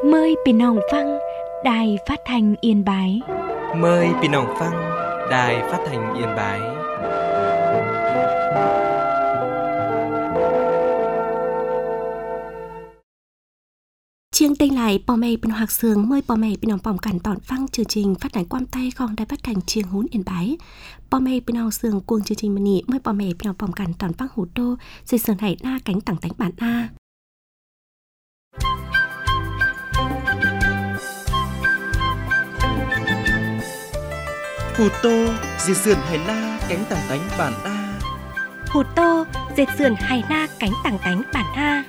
Mờiพี่น้องฟังĐài Phát thanh Yên Bái. Mời พี่น้องฟัง Đài Phát thanh Yên Bái. Chiêng tên lại bò mày bên Hoạt Sương mời bò mày bên ông bỏng cản tọn phăng chương trình phát đánh quam tay không Đài Phát thanh Chiêng Hún Yên Bái. Bò mày bên Hoạt Sương cuồng chương trình mani mời bò mày bên ông bỏng cản tọn phăng hủ đô xây sườn hải na cánh tảng tánh bản a. Hủ tô dệt sườn hải na cánh tảng tánh bản a. Hủ tô dệt sườn hải na cánh tảng tánh bản a.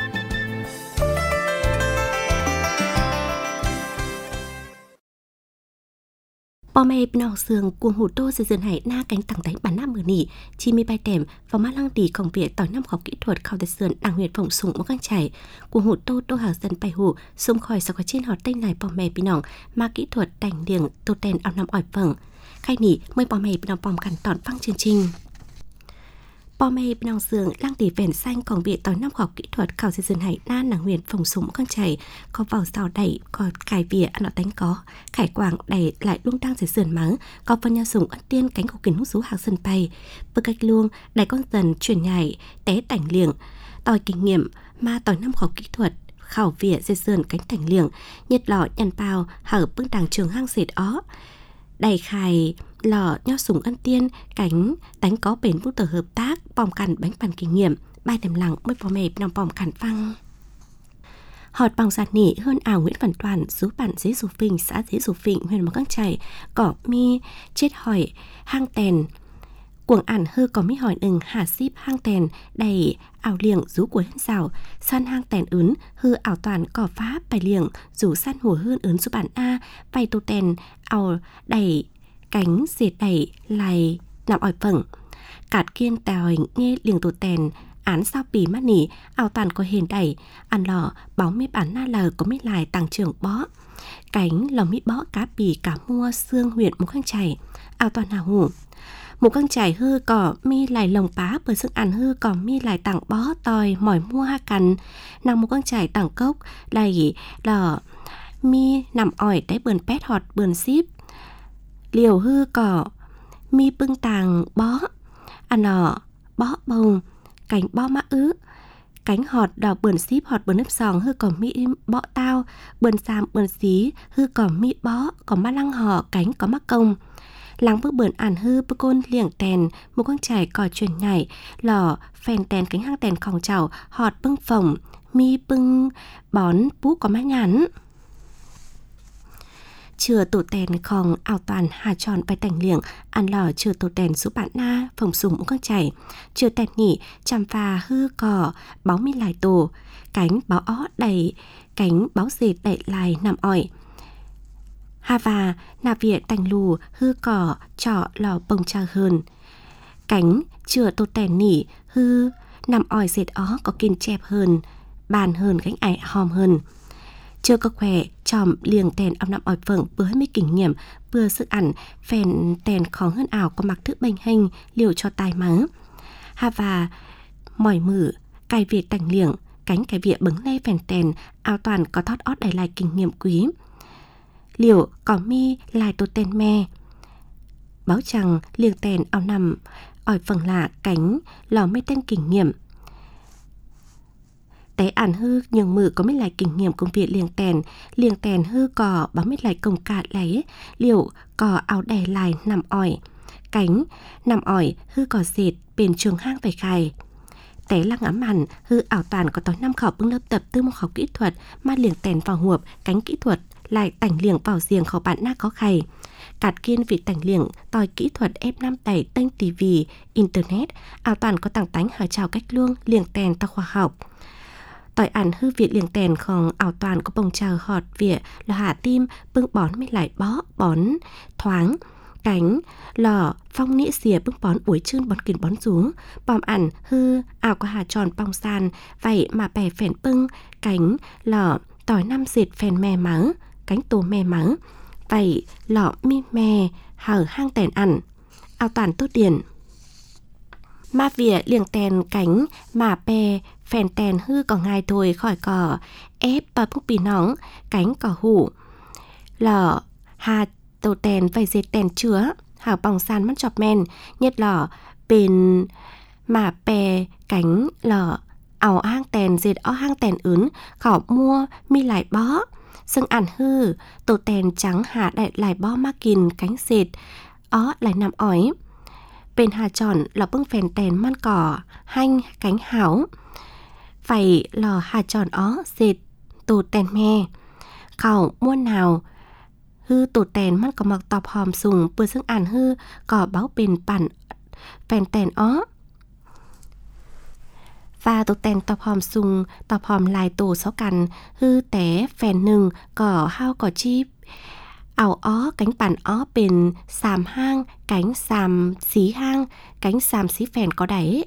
Bò mày bên Hoạt Sương cuồng hủ tô dệt sườn hải na cánh tảng tánh bản na mờ nỉ chi mi bay tèm và má lăng đỉ công việc tỏi năm học kỹ thuật khảo dệt sườn đảng huyện phụng sùng một căng chảy cuồng hủ tô tô hào dân bay hủ xung khỏi sau có trên họ tên này bò mày bên nòng mà kỹ thuật đành điềng tô tên ao năm ỏi phẳng khai nỉ mời bò mày bên nòng bòm cản tọn phăng chương trình. Bò mày bên Hoạt Sương lăng đỉ vẻn xanh còn việc tỏi năm học kỹ thuật khảo dệt sườn hải na đảng huyện phụng sùng một căng chảy có vào rào đẩy có cài vỉa ăn nó đánh có khải quảng đẩy lại luôn đang dệt sườn mắng có phần nhà dùng ân tiên cánh của kính hút rú hàng sân bay vừa cách luông đẩy con dần chuyển nhảy té tảnh liệng tỏi kinh nghiệm mà tỏi năm học kỹ thuật khảo vỉa dệt sườn cánh tảnh liệng nhiệt lọ nhằn bao hở bưng đàng trường hang dệt ó đầy khải lọ nho súng ân tiên cánh đánh có bền bút tờ hợp tác bòm cằn bánh bàn kinh nghiệm bài tầm lặng mới bò mềm nòng bòm cằn phăng họt bằng giạt nỉ hơn ảo Nguyễn Văn Toàn rú bản dế dù phình xã dế dù phình huyện mỏ căng chảy cỏ mi chết hỏi hang tèn cuồng ản hư có mi hỏi đừng hà ship hang tèn đầy ảo liềng rú của hên rào san hang tèn ướn hư ảo toàn cỏ phá bài liềng rú san hùa hơn ướn rú bản a bay tô tèn ảo đầy cánh dệt đẩy lại nằm ỏi phẳng cạt kiên tèo nghe liềng tổ tèn án sao pì mắt nỉ ảo toàn có hền đẩy ăn lọ báo mi bản na lờ có mi lại tàng trưởng bó cánh lò mi bó cá pì cá mua xương huyện một khang chảy ảo toàn hào hủ một căng chảy hư cỏ mi lại lồng bá bởi sức ăn hư cỏ mi lại tặng bó tòi mỏi mua ha cằn nằm một căng chảy tặng cốc lại lò mi nằm ỏi đáy bườn pét họt bườn ship liều hư cỏ mi bưng tàng bó ăn nọ bó bông cánh bó mã ứ cánh họt đỏ bườn ship họt bườn nếp sòng hư cỏ mi bó tao bườn xàm bườn xí hư cỏ mi bó có má lăng hò cánh có mắc công lắng bước bườn ản hư bức côn liệng tèn một con chảy cỏ chuyển nhảy lò phèn tèn cánh hang tèn khòng chảo họt bưng phồng mi bưng bón bú có má nhắn chừa tổ tèn khòng ảo toàn hà tròn bài tảnh liệng ăn lò chừa tổ tèn số bạn na phồng sùng một con chảy chừa tèn nhỉ chằm phà hư cỏ báo mi lại tổ cánh báo ó đầy cánh báo dệt đậy lại nằm ỏi hà và nà vỉa tành lù hư cỏ trọ lò bông trà hơn cánh chừa tổ tèn nỉ hư nằm ỏi dệt ó có kiên chẹp hơn bàn hơn cánh ải hòm hơn chưa có khỏe chòm liềng tèn ong nằm ỏi phẳng bữa mới kinh nghiệm bữa sức ăn phèn tèn khó hơn ảo có mặc thức bênh hình liều cho tai mắng hà và mỏi mử cài việt tành liềng cánh cài vịa bứng le phèn tèn áo toàn có thót ót đầy lại kinh nghiệm quý liều có mi lại tổ tên me báo chẳng liềng tèn áo nằm ỏi phẳng lạ cánh lò mê tên kinh nghiệm té ản hư nhường mử có mấy lại kinh nghiệm công việc liềng tèn hư cỏ báo mấy lại công cạn lấy liệu cỏ áo đè lại nằm ỏi cánh nằm ỏi hư cỏ dệt bền trường hang phải khai té lăng ám hẳn hư ảo toàn có tối năm khảo bưng lớp tập tư môn học kỹ thuật mà liềng tèn vào huộp cánh kỹ thuật lại tảnh liềng vào giềng khảo bạn na có khay cạt kiên vị tảnh liềng tòi kỹ thuật F5 tẩy tên tivi internet ảo toàn có tảng tánh hỏi chào cách luông liềng tèn ta khoa học tỏi ản hư viện liềng tèn khòng ảo toàn có bông trào họt vỉa là hạ tim bưng bón mới lại bó bón thoáng cánh lò phong nĩa xìa bưng bón uối chươn bón kín bón rú bòm ản hư ảo có hà tròn bong san vậy mà bè phèn bưng cánh lò tỏi năm dệt phèn mè mắng cánh tô mè mắng vậy lọ mi mè hở hang tèn ản ảo toàn tốt điển Ma vỉa liềng tèn cánh mà bè phèn tèn hư có ngài thôi khỏi cỏ ép bà búc bì nóng cánh cỏ hủ lỏ hà tổ tèn vầy dệt tèn chứa hảo bòng san mắt chọp men nhất lỏ bên mà bè cánh lỏ ảo hang tèn dệt ó hang tèn ướn khảo mua mi lại bó sưng ản hư tổ tèn trắng hạ đại lại bó ma kìn cánh dệt ó lại nằm ói bên hà tròn lò bưng phèn tèn man cỏ hanh cánh hảo phải lò hà tròn ó dệt tổ tèn me khảo mua nào hư tổ tèn man có mặc tọp hòm sùng bữa sưng ản hư cỏ báo bền bản phèn tèn ó và tổ tèn tọp hòm sùng tọp hòm lại tổ sáu cằn hư té phèn nừng cỏ hao cỏ chip ảo ó cánh bản ó bền sàm hang cánh sàm xí hang cánh sàm xí phèn có đáy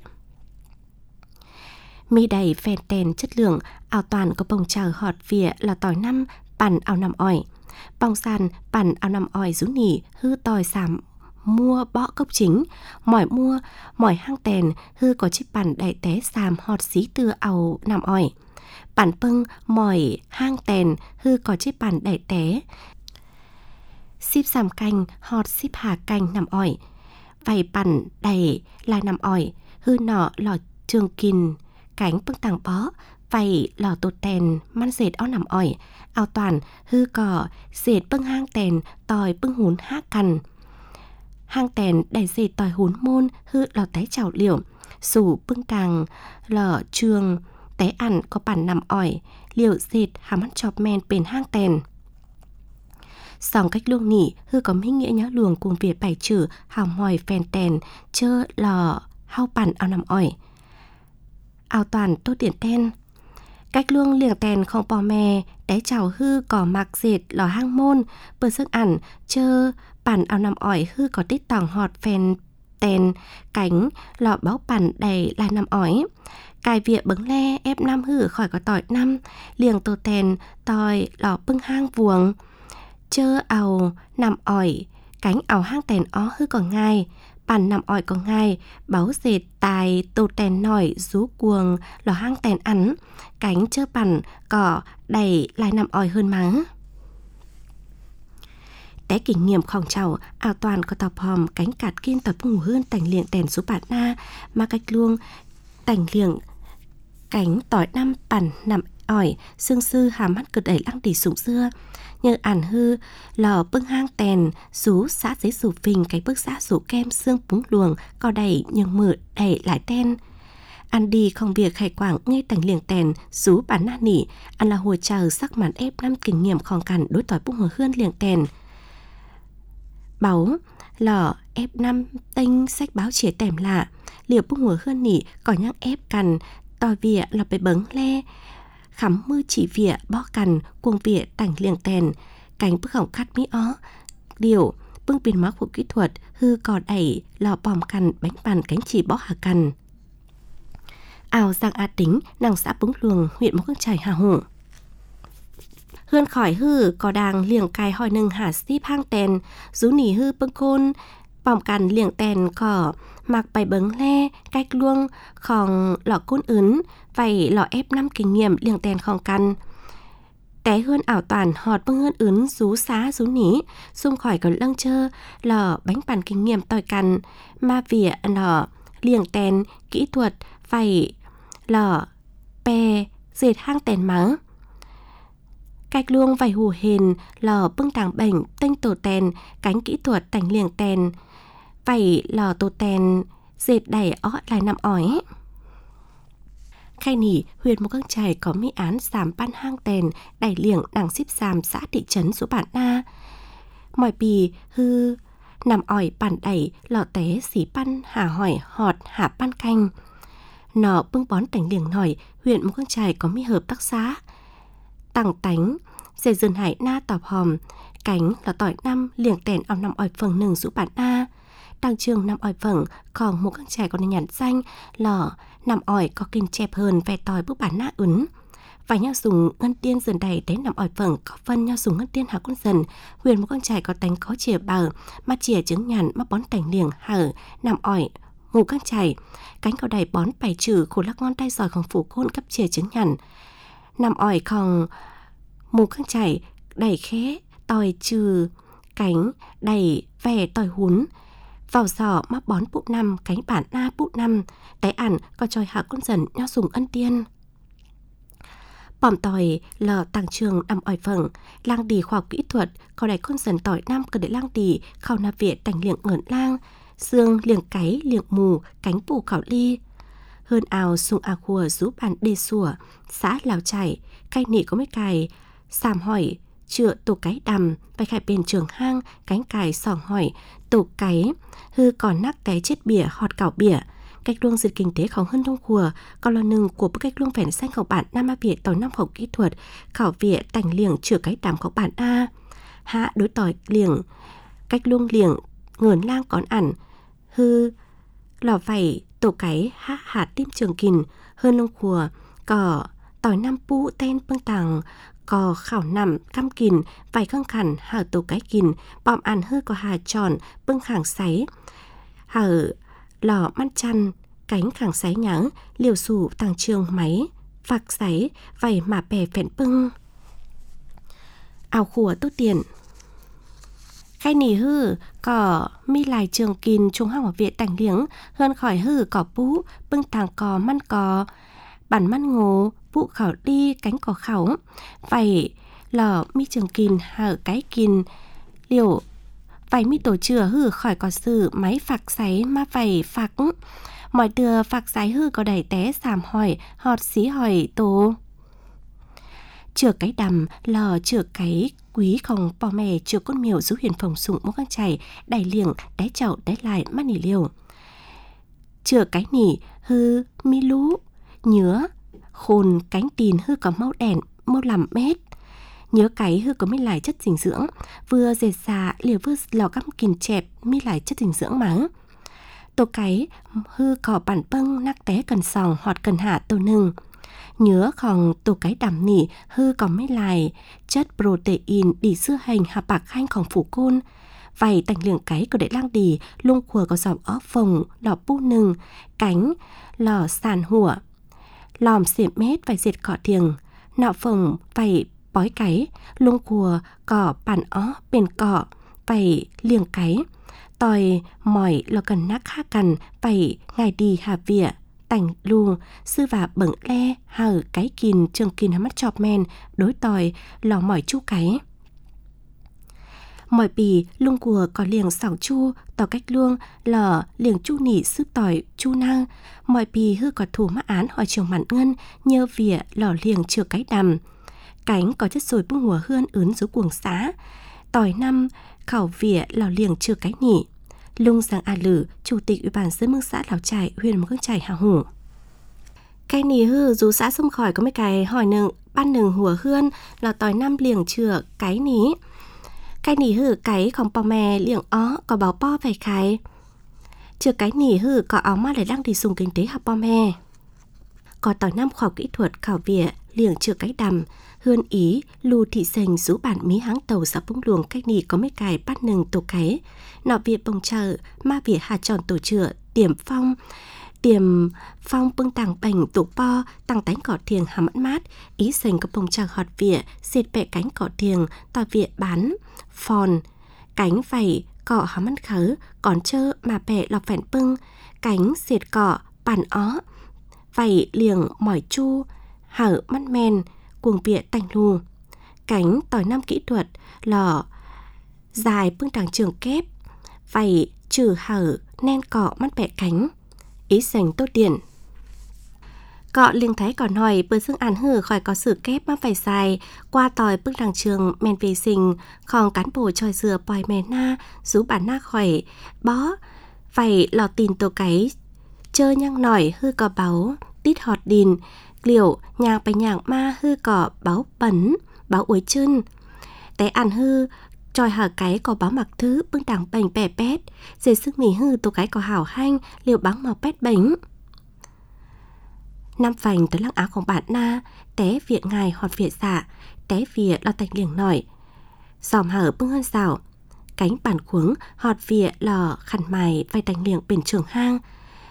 mi đầy phèn tèn chất lượng ảo toàn có bông chờ họt vỉa là tỏi năm bản ảo nằm ỏi bong sàn bản ảo nằm ỏi rú nỉ hư tỏi sàm mua bõ cốc chính mỏi mua mỏi hang tèn hư có chiếc bản đại té sàm họt xí từ ảo nằm ỏi bản pưng mỏi hang tèn hư có chiếc bản đại té ship sàm canh họt ship hà canh nằm ỏi vầy bản đầy là nằm ỏi hư nọ lò trường kìn cánh bưng tàng bó vầy lò tột tèn man dệt ó nằm ỏi ao toàn hư cỏ dệt bưng hang tèn tòi bưng hún hát cằn hang tèn đầy dệt tòi hún môn hư lò té chảo liều sủ bưng càng lò trường té ẩn có bản nằm ỏi liều dệt hàm ăn chọp men bền hang tèn sòng cách luông nỉ hư có minh nghĩa nhớ luồng cùng việc bài trừ hào mòi phèn tèn chơ lò hao bản ao nằm ỏi ao toàn tốt điện ten cách luông liềng tèn không bò mè té chảo hư cỏ mặc dệt lò hang môn bờ sức ẩn chơ bản ao nằm ỏi hư có tít tòng họt phèn tèn cánh lò báo bản đầy là nằm ỏi cài vịa bứng le ép năm hư khỏi có tỏi năm liềng tổ tèn tòi lò bưng hang vuông chơ ảo nằm ỏi cánh ảo hang tèn ó hư còn ngai bản nằm ỏi còn ngai báo dệt tài tổ tèn nổi rú cuồng lò hang tèn ắn cánh chơ bản cỏ đầy lại nằm ỏi hơn má té kinh nghiệm khòng chảo ảo toàn có tọp hòm cánh cạt kiên tập ngủ hơn tành liệng tèn số bản na mà cách luông tành liệng cánh tỏi năm bản nằm ỏi xương sư hàm mắt cực đẩy lăng tỉ sủng xưa như ản hư lò bưng hang tèn rú xã giấy rủ phình cái bước xã rủ kem xương búng luồng co đẩy nhưng mượt đẩy lại ten ăn đi không việc khải quảng ngay tành liềng tèn rú bản na nỉ ăn là hồi chờ sắc màn ép năm kinh nghiệm khòng cằn đối tỏi bung hờ hươn liềng tèn báu lò ép năm tênh sách báo chĩa tèm lạ liều bung hờ hươn nỉ có nhắc ép cằn tỏi vỉa là bề bấng le khắm mư chỉ vỉa bó cằn cuồng vỉa tành liềng tèn cánh bức hỏng cắt mỹ ó điều bưng pin mắc của kỹ thuật hư cò đẩy lò bòm cằn bánh bàn cánh chỉ bó hà cằn ảo giang a tính nàng xã búng luồng huyện mộc chải hà hổ hươn khỏi hư có đàng liềng cài hỏi nừng hà ship hang tèn rú nỉ hư bưng côn bòm cằn liềng tèn cỏ mặc bài bấng le cách luông khòng lọ côn ướn vầy lọ ép năm kinh nghiệm liềng tèn khòng căn té hươn ảo toàn họt bưng hươn ướn rú xá rú nỉ xung khỏi còn lâng chơ lọ bánh bàn kinh nghiệm tỏi căn ma vỉa lọ liềng tèn kỹ thuật vầy lọ bè dệt hang tèn mắng cách luông vầy hù hền lò bưng tàng bệnh tênh tổ tèn cánh kỹ thuật tành liềng tèn vầy lò tổ tèn dệt đẩy ó lại nằm ỏi khai nỉ huyện Mộc Chải có mỹ án sàm ban hang tèn đẩy liềng nàng ship sàm xã thị trấn số bản na mỏi bì hư nằm ỏi bản đẩy lò té xí pan hà hỏi họt hạ pan canh nọ bưng bón tành liềng nổi huyện Mộc Chải có mỹ hợp tác xã tàng tánh dệt dườn hải na tọp hòm cánh là tỏi năm liềng tèn ao nằm ỏi phường nừng rũ bản na đăng trường nằm ỏi phường còn Mộc Chải còn nhắn danh lò nằm ỏi có kinh chẹp hơn về tỏi bước bản na ướn và nhau dùng ngân tiên dần đầy đến nằm ỏi phường có phân nhau dùng ngân tiên hà con dần huyện Mộc Chải có tánh có chìa bờ mà chìa trứng nhàn mà bón tành liềng hở nằm ỏi ngủ căng chảy cánh cầu đầy bón bài trừ khổ lắc ngon tay giỏiของphủ côn cấp chìa chứng nhận nằm ỏiของmù căng chảy đẩy khé tòi trừ cánh đẩy vẻ tòi hún vào giỏ mắc bón bụ năm cánh bản na bụ năm đáy ản có tròi hạ con dần nho dùng ân tiên bỏm tòi lờ tàng trường nằm ỏi phẳng lang đi khoa học kỹ thuật có đáy con dần tỏi năm cần để lang đi khảo nạp viện tành liệng ngẩn lang xương liệng cái liệng mù cánh bù khảo ly hơn ào sung à khùa rú bàn đê sủa xã Lào Chảy cay nỉ có mấy cài sàm hỏi chữa tổ cái đầm bài khải bên trường hang cánh cài sòng hỏi tổ cái hư còn nắc té chết bỉa họt cảo bỉa cách luông dịch kinh tế khóng hơn đông khùa còn là nừng của bức cách luông phèn xanh khẩu bản Nam A Việt tỏi năm khẩu kỹ thuật khảo viện tành liềng chữa cái đầm khẩu bản A hạ đối tỏi liềng cách luông liềng ngườn lang còn ẩn hư lò vảy tổ cái hạt tim trường kìn hơn đông khùa cỏ tỏi năm pu ten bưng tàng cò khảo nằm căm kìn vài khăng khẳng hở tổ cái kìn bọm ăn hư có hà tròn bưng khẳng sáy hở lò mắt chăn cánh khẳng sáy nháng liều sủ tàng trường máy phạc sáy vầy mà bè phẹn bưng ảo khủa tốt tiền khai nỉ hư cỏ mi lại trường kìn trung hang ở viện tành liếng hơn khỏi hư cỏ pú bưng tàng cò măn cò bản măn ngô vụ khảo đi cánh cỏ khảo vậy lò mi trường kìn hở cái kìn liều vậy mi tổ chừa hư khỏi có sự máy phạc sáy mà vậy phạc mọi đưa phạc sáy hư có đẩy té sàm hỏi họt xí hỏi tổ chừa cái đầm lò chừa cái quý không bò mè chừa con miều rú huyền phòng sụng mốc căng chảy đẩy liềng đáy chậu đáy lại mắt nỉ liều chừa cái nỉ hư mi lú nhớ khôn cánh tìn hư có màu đèn màu làm mét nhớ cái hư có mi lại chất dinh dưỡng vừa dệt xà liều vừa lò căm kìn chẹp mi lại chất dinh dưỡng mắng tổ cái hư có bản bâng nắc té cần sòng hoặc cần hạ tổ nừng nhớ còn tổ cái đầm nỉ hư có mi lại chất protein đi xưa hành hạ bạc khanhของphủ côn vậy tành liệng cái có để lang đi lung khùa có dòng ó phồng lò pu nừng cánh lò sàn hùa lòm xiêm mét phải dệt cọ thiềng nọ phồng phải bói cái lung khùa cỏ bản ó bên cọ phải liềng cái tòi mỏi lò cần nắc ha cần phải ngày đi hà vỉa tành lu sư và bẩn le hở cái kìn trường kìn mắt chọp men đối tòi lò mỏi chu cái mỏi bì lung cùa có liềng xảo chu tỏ cách luông lò liềng chu nỉ sức tỏi chu năng mỏi bì hư có thủ mã án hỏi trường mặn ngân nhơ vỉa lò liềng chừa cái đầm cánh có chất rồi bưng hùa hươn ướn dưới cuồng xá tỏi năm khảo vỉa lò liềng chừa cái nỉ lung giang a lử chủ tịch ủy ban dân mương xã Lào Chảy huyện Mường Chảy hào hủ cái nỉ hư dù xã xông khỏi có mấy cái hỏi nừng ban nừng hùa hươn lò tỏi năm liềng chừa cái nỉ cái nỉ hư cáiของปอแม่เลี้ยงอ้อก็เบาป้อไปขายเชื่อcái nỉ hư có áo mà để đang đi dùng kinh tế họcปอแม่có tỏi năm khoa học kỹ thuật khảo vỉa liềng chừa cái đầm hươn ý lù thị sành rú bản mí háng tàu xã bung luồng cái nỉ có mấy cài bắt nừng tổ cái nọ viện bông chợ ma vỉa hà tròn tổ chữa tiềm phong bưng tàng bành tổ po tăng tánh cỏ thiềng hàm mẫn mát ý sành có bông chợ họt vỉa xịt bẹ cánh cỏ thiềng tỏi vỉa bán phòn cánh vảy cọ hàm mẫn khớ còn chơ mà bẹ lọc phèn bưng cánh xịt cọ bản ó vảy liềng mỏi chu hở mắt men cuồng vỉa tành lù cánh tỏi năm kỹ thuật lò dài bưng tàng trường kép vảy trừ hở nen cọ mắt bẹ cánh ý sành tốt điện cọ liêng thái còn hỏi bữa xương án hử khỏi có sự kép mà phải dài qua tỏi bưng đằng trường men vệ sinh còn cán bộ tròi dừa bòi mè na rú bản na khỏi bó phải lò tin tổ cái chơ nhang nổi hư cò báo tít họt đìn liều nhàngไปnhàng ma hư cò báo bẩn báo uối chân té ăn hư tròi hở cái có báo mặc thứ bưng đằng bành bè pét dề sức mì hư tổ cái có hảo hanh liều báng màu pét bánh năm phành tới lăng áoของbạn na té viện ngài họt viện xạ té vỉa lò tạch liềng nổi dòm hở bưng hơn xảo cánh bản khuống họt vỉa lò khăn mài vay tạch liềng bền trường hang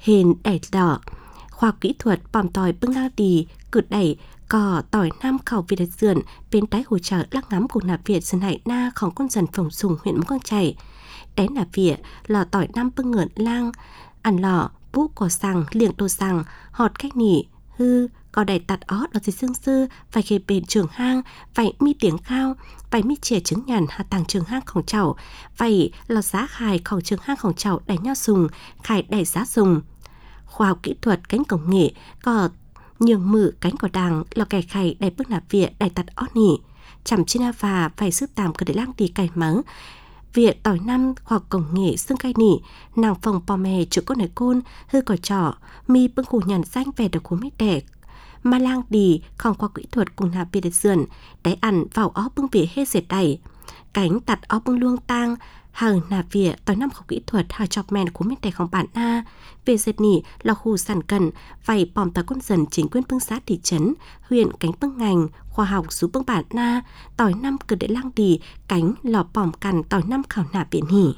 hền đẩy đỏ khoa học kỹ thuật bòm tỏi bưng lao đi cự đẩy cò tỏi nam khẩu Việt Dườn bên trái hồ chợ lắc ngắm của nạp Việt Sơn Hải Naของcon dần phòng sùng huyện Móng Căng Chảy đáy nạp Việt lò tỏi nam bưng ngợn lang ăn lò bú cỏ sàng liệng đồ sàng họt cách nỉ hư có đầy tạt ót ở dưới xương sư phải khề bền trường hang phải mi tiếng khao phải mi chè trứng nhàn hạ tàng trường hangของเจ้าphải là giá khảiของtrường hangของเจ้าđẩy nhau sùng khải đẩy giá sùng khoa học kỹ thuật cánh công nghệ có nhường mự cánh của đàng lò cày khải đẩy bước nạp Việt đẩy tạt ót nỉ chằm trên và phải sức tạm cơ để lang tì cày mắng Việt tỏi năm hoặc công nghệ xương cay nỉ nàng phòng pò mè chỗ con này côn hư cỏ trỏ mi bưng củ nhàn xanh về được cú mít đẻ mà lang đi không qua kỹ thuật cùng nạp Việt Dườn đáy ăn vào ó bưng vỉa hết dệt đầy cánh tạt ó bưng luông tang hàng nạp Việt tỏi năm học kỹ thuật hà chọc mèn cú mít đẻของbản na về dệt nỉ là khu sản cần phải bòm tỏi con dần chính quyền bưng xã thị trấn huyện cánh bưng ngành khoa học sú bưng bản na tỏi năm cứ để lang đi cánh lò bòm cằn tỏi năm khảo nạp Việt hỉ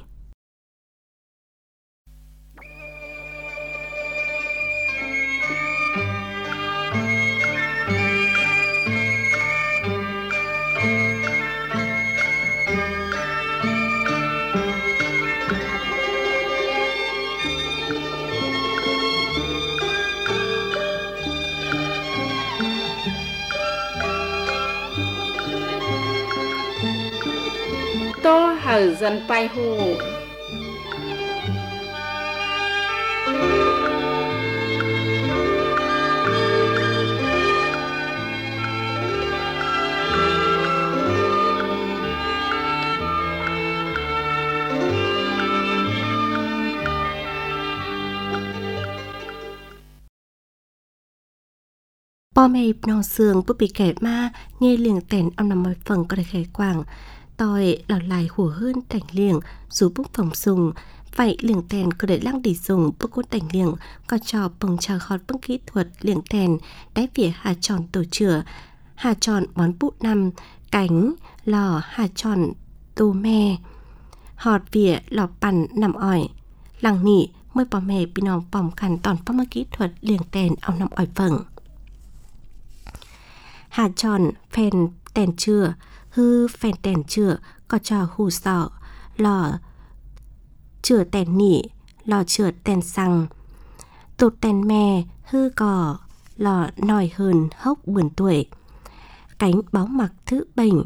tô hở dần bay hù po mày nòng sườn búp bị kẻ ma nghe liền tèn ông nằm mỏi phần có thể khẽ quảng tỏi lào lại hùa hơn tảnh liềng dù bút phòng sùng vậy liềng tèn có để lăng đi dùng bút cốt tảnh liềng có trò bồng trà khót bưng kỹ thuật liềng tèn đáy vỉa hà tròn tổ chửa hà tròn bón bút năm cánh lò hà tròn tô me họt vỉa lòปั่นnằm ỏi lăng nỉ mới bỏ mè bị nòng bỏng khăn toàn phong mơ kỹ thuật liềng tèn ông nằm ỏi phẳng hà tròn phèn tèn chừa hư phèn tèn chừa có trò hù sọ lò chừa tèn nỉ lò chừa tèn xăng tụt tèn mè hư cò lò nòi hơn hốc bươn tuổi cánh báo mặc thứ bình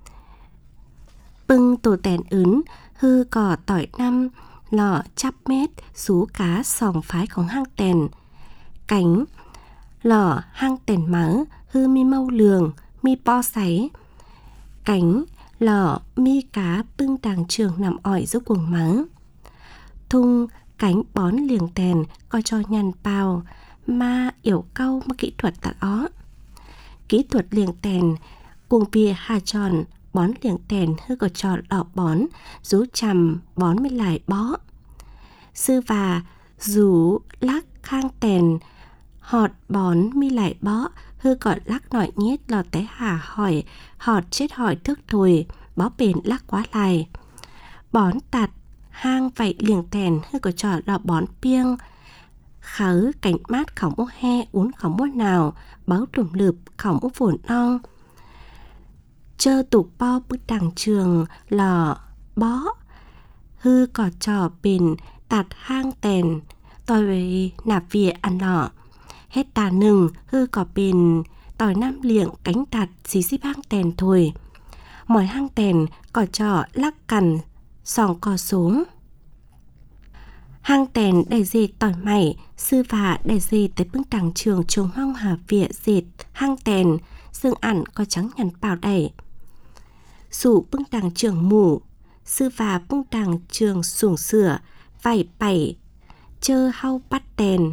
bưng tổ tèn ướn hư cò tỏi năm lò chắp mét xú cá sòng pháiของhang tèn cánh lò hang tèn mắng hư mi mâu lường mi po sáy cánh lò mi cá bưng đàng trường nằm ỏi giữa cuồng mắng thung cánh bón liềng tèn coi cho nhằn bao ma yểu câu mà kỹ thuật tạt ó kỹ thuật liềng tèn cuồng bia hà tròn bón liềng tèn hư có tròn đỏ bón rú chầm bón mới lại bó sư và rú lắc khang tèn họt bón mi lại bó hư còn lắc nọi nhét lò té hà hỏi họt chết hỏi thức thùi bó bền lắc quá lại bón tạt hang vậy liềng tèn hư có trò lò bón piêng khứ cảnh mát khổng mô he uốn khổng mô nào báo trùm lượp khổng mô phồn non chơ tục bo bức đằng trường lò bó hư có trò bền tạt hang tèn tôi về nạp vỉa ăn lò hết tà nừng hư có bền tỏi nam liệng cánh tạt xí xíp hang tèn thôi mỏi hang tèn có trò lắc cằn sòng cò xuống hang tèn đầy dệt tỏi mày sư và đầy dệt tới bưng đằng trường trùng hong hà vỉa dệt hang tèn xương ẩn có trắng nhằn bào đầy sủ bưng đằng trường mù sư và bưng đằng trường sủng sửa vảy bảy chơ hau bắt tèn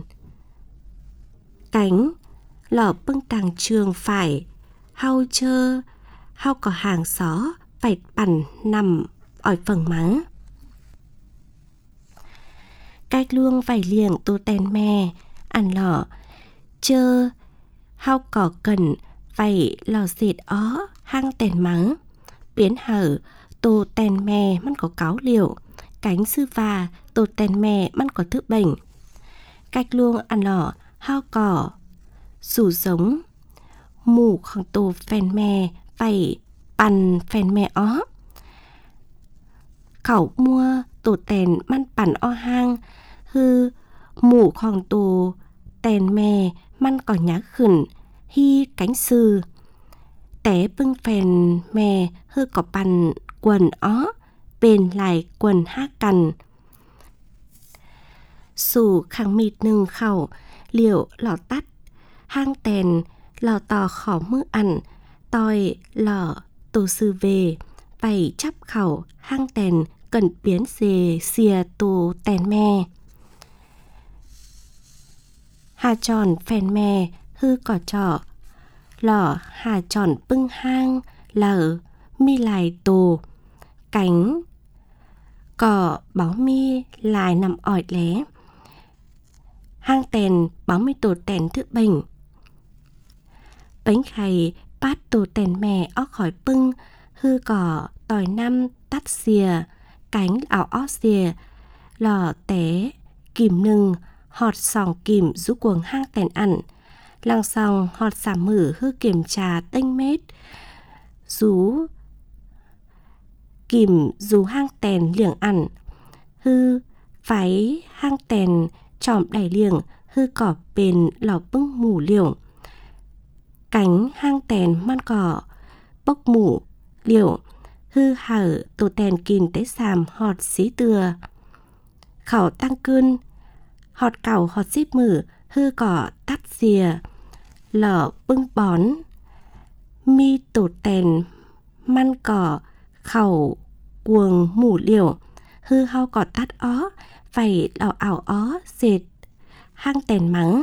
cánh lò bưng đằng trường phải hau chơ hau có hàng xó vảy bẩn nằm ỏi phần mắng cách luông vảy liềng tô tèn me ăn lò chơ hau cỏ cần vảy lò dệt ó hang tèn mắng biến hở tô tèn me măn có cáo liệu cánh sư và tô tèn me măn có thức bệnh cách luôn ăn lọ hao cỏ sủ giống mù khang tô phèn mè phảiปั่นphèn mè ó khẩu mua tổ tèn manปั่นo hang hư mù khang tô tèn mè man cỏ nhá khửn hi cánh sư té bưng phèn mè hư cỏปั่นquần ó bền lại quần hát cằn sủ khang mịt nừng khẩu liệu lò tắt hang tèn lò tò khỏ mư ăn tòi lò tổ sư về phải chắp khẩu hang tèn cần biến xề xìa tổ tèn mè hà tròn phèn mè hư cỏ trọ lò hà tròn bưng hang lờ mi lại tổ cánh cỏ báo mi lại nằm ỏi lé hang tèn báo mi tổ tèn thức bình bánh khay bát tổ tèn mè ó khỏi bưng hư cỏ tỏi năm tắt xìa cánh ảo ó xìa lò té kìm nừng họt sòng kìm rú cuồng hang tèn ăn lăng sòng họt xả mử hư kiểm trà tênh mết rú kìm rú hang tèn liệng ăn hư phái hang tèn tròm đẩy liềng hư cỏ bền lò bưng mù liều cánh hang tèn man cỏ bốc mù liều hư hở tổ tèn kìn tế sàm họt xí từa khẩu tăng cơn họt cẩu họt xít mử hư cỏ tắt xìa lò bưng bón mi tổ tèn man cỏ khẩu cuồng mù liều hư hao cỏ tắt ó phải lò ảo ó dệt hang tèn mắng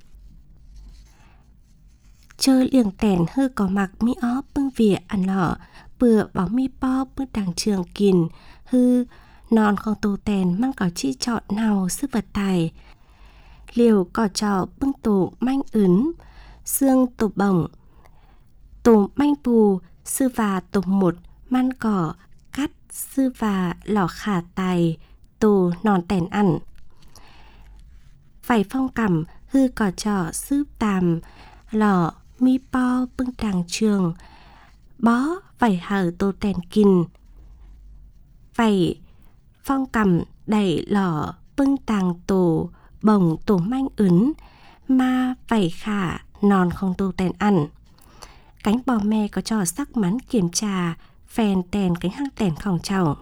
chơi liềng tèn hư cỏ mặc mi ó bưng vỉa ăn lọ bừa bảo mi po bưng đằng trường kìn hư non không tô tèn mang cỏ chi chọn nào sức vật tài liều cỏ trọ bưng tổ manh ướn xương tổ bổng tổ manh bù sư và tổ một man cỏ cắt sư và lò khả tài tổ non tèn ăn phải phong cẩm hư cỏ trọ sư tàm lò mi po bưng đằng trường bó phải hở tô tèn kìn phải phong cẩm đẩy lò bưng tàng tổ bồng tổ manh ướn ma phải khả non không tô tèn ăn cánh bò me có trò sắc mắn kiểm trà phèn tèn cánh hang tèn khòng trầu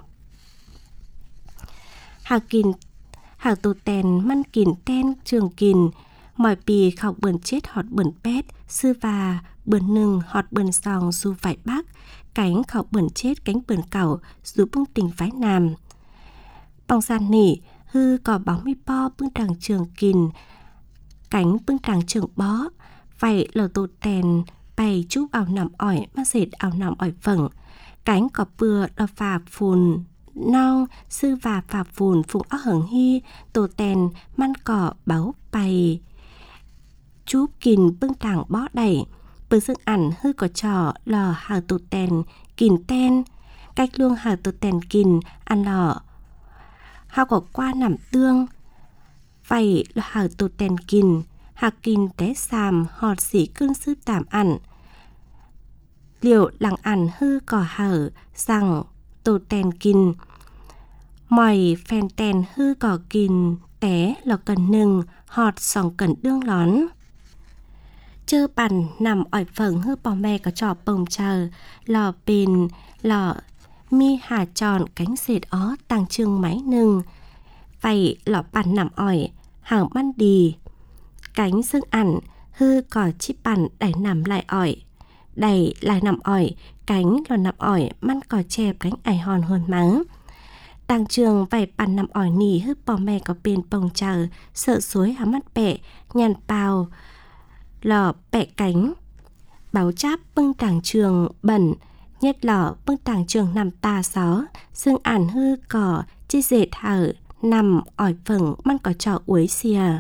hào kìn hào tô tèn măn kìn ten trường kìn mỏi pì khọc bườn chết họt bườn pét sư và bườn nừng họt bườn sòng dù phải bắc cánh khọc bườn chết cánh bườn cẩu dù bưng tình phái nam bong gian nỉ hư cỏ bóng mi po bưng đằng trường kìn cánh bưng đằng trường bó phải lờ tô tèn bày chúc ảo nằm ỏi mà dệt ảo nằm ỏi phẳng cánh cỏ bừa đo phà phùn nong sư và phà phùn phùng ó hưởng hy tổ tèn man cỏ báo bày chúc kìn bưng đằng bó đẩy bưng dương ảnh hư cỏ trò lò hào tổ tèn kìn ten cách luông hào tổ tèn kìn ăn lò hào cỏ qua nằm tương vậy là hào tổ tèn kìn hào kìn té sàm họt xỉ cơn sư tạm ảnh liệu lặng ảnh hư cỏ hở rằng tổ tèn kìn mỏi phèn tèn hư cỏ kìn té lò cần nừng họt sòng cần đương lón chơ bàn nằm ỏi phẳng hư bò me có trò bồng chờ lò bền lò mi hà tròn cánh dệt ó tàng trưng máy nừng vậy lò bàn nằm ỏi hảo man đì cánh dương ảnh hư cỏ chip bàn đẩy nằm lại ỏi đẩy lại nằm ỏi cánh lò nằm ỏi man cỏ chẹp cánh ải hòn hơn mắng tàng trường vậy bàn nằm ỏi nỉ hư bò me có bền bồng chờ sợ suối há mắt bẹ nhàn bào lò bẹ cánh báo cháp bưng tàng trường bẩn nhất lò bưng tàng trường nằm tà gió dương ảnh hư cỏ chi dệt hở nằm ỏi phẳng man cỏ trọ uối xìa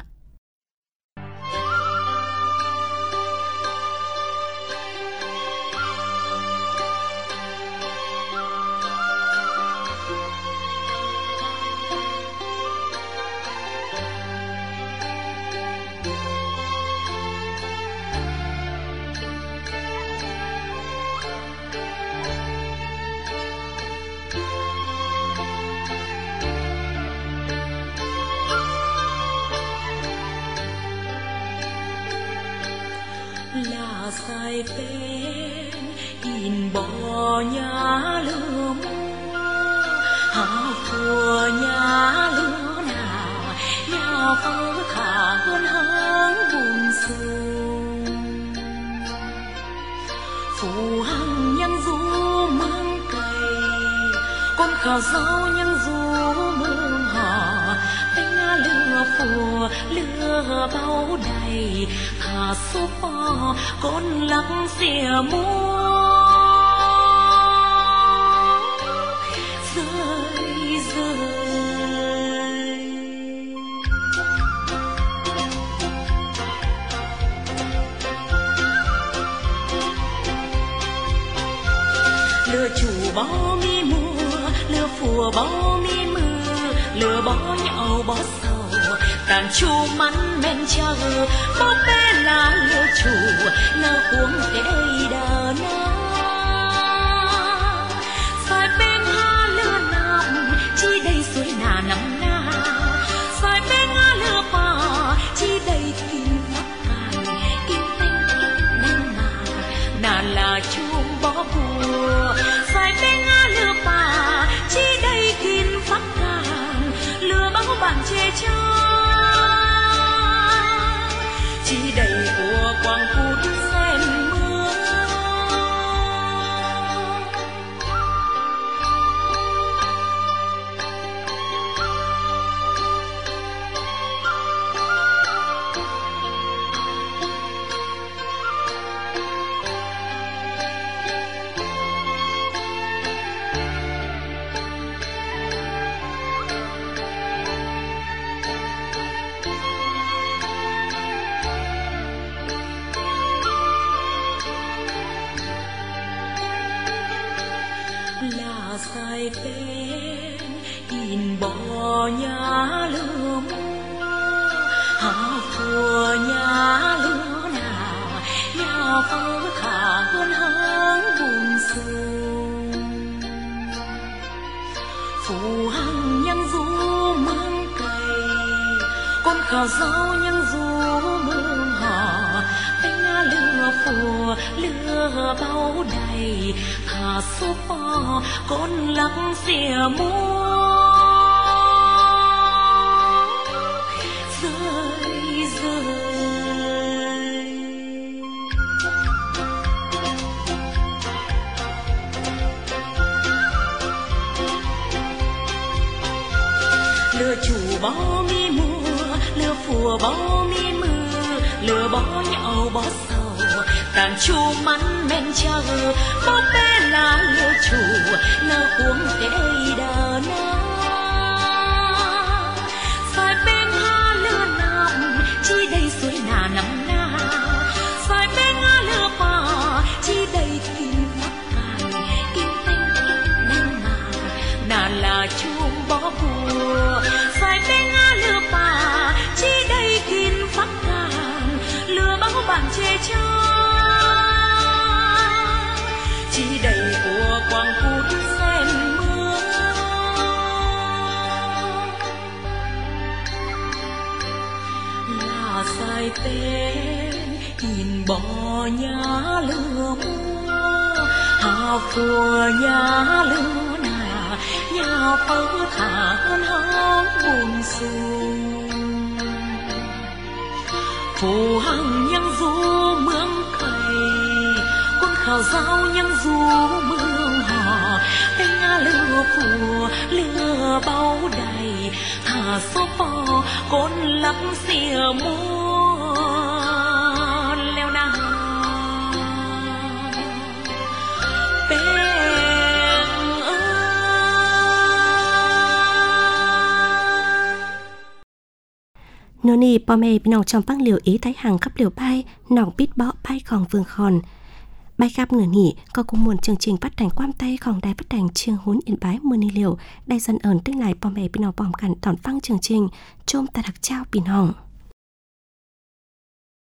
là sai bên in bò nhà lửa hà phùa nhà lửa nào nhà phơ khả hơn háng buồn sung phù hằng nhân du mang cây con khảo giáo nhân du mương họ bánh lửa phùa lửa bao đầy thả số bò con lắng xìa mua rơi rơi lửa chủ bao mi mùa lửa phùa bao mi mưa lửa bó nhậu bó sầu tàn chu mắn men chờ bó bé là lửa chủ lửa cuống tê đà na sai bên ha lửa nằm chi đây suối nà nằm na sai bên ha lửa bà chi đây kim phát cài kim tinh kim đen nà là chuông bó bùa sai bên ha lửa bà chi đây kim phát cài lửa báo bạn chê cha chi đầy của quang phút sen mưa là sai bên in bò nhà lửa hà phùa nhà lửa nào nhà phơ khả hơn háng buồn sung phù hằng nhân du mang cây con khảo giáo nhân du mương họ bánh lửa phùa lửa bao đầy thả số bò con lắng xìa mua rơi rơi lửa chủ bó mi mùa lửa phùa bó mi mưa lửa bó nhậu bó sầu tàn chu mắn men chờ bó bé là lửa chủ lửa cuống tê đà na sai bên ha lửa nằm chi đây suối nà nằm na sai bên ha lửa bà chi đây kim phát cài kim tinh kim đen nà là chuông bó bùa sai bên ha lửa bà chi đây kim phát cài lửa báo bạn chê cha chi đầy của quang phút sen mưa là sai tên in bò nhà lửa hà phùa nhà lửa nà nhà phơ khả hơn háng buồn sung phù hằng nhân du mương cây con khảo giáo nhân du mương họ bánh lửa phùa lửa bao đầy thả số bò con lắng xìa mua leo na Nô nì bò mè bị nòng trong băng liều ý thái hàng khắp liều bay nòng bít bọ bay còn vương khòn bay khắp nửa nỉ có cùng muôn chương trình bắt đành quan tayของđài bắt đành chương huấn yên bái mưa ni liều đài dân ẩn tinh lại bò mè bị nòng bòm cản tỏn phăng chương trình chôm ta đặc trao bị nòng